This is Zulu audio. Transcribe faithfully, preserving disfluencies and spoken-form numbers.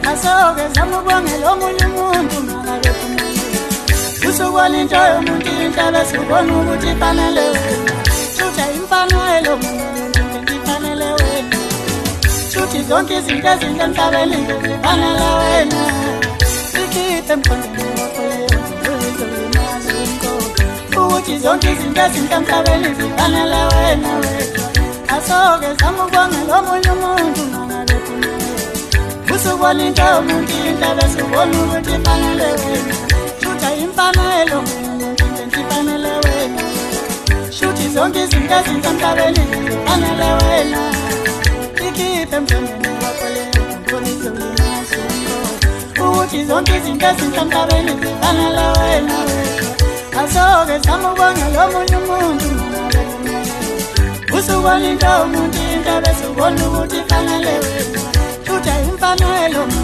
asoke zama ukubongela omunye umuntu ngabe kumele usukwala into yomuntu inhlaba sibona ukuthi ifanele wena shuthi imfanelo umuntu ifanele wena shuthi zonke izinto ezinhle emhlabeni zifanele wena sikhiphe emqondweni wakho leyo uzoyimazi inkosi ukuthi zonke izinto ezinhle emhlabeni zifanele wena asoke zama ukubongela omunye umuntu ngabe kumele usukwala into yomuntu inhlaba sibona ukuthi ifanele wena shuthi imfanelo umuntu ifanele wena shuthi zonke izinto ezinhle emhlabeni zifanele wena sikhiphe emqondweni wakho leyo uzoyimazi inkosi ukuthi zonke izinto ezinhle emhlabeni zifanele wena asoke zama ukubongela omunye umuntu usukwala into yomuntu inhlaba sibona ukuthi ifanele wena shuthi imfanelo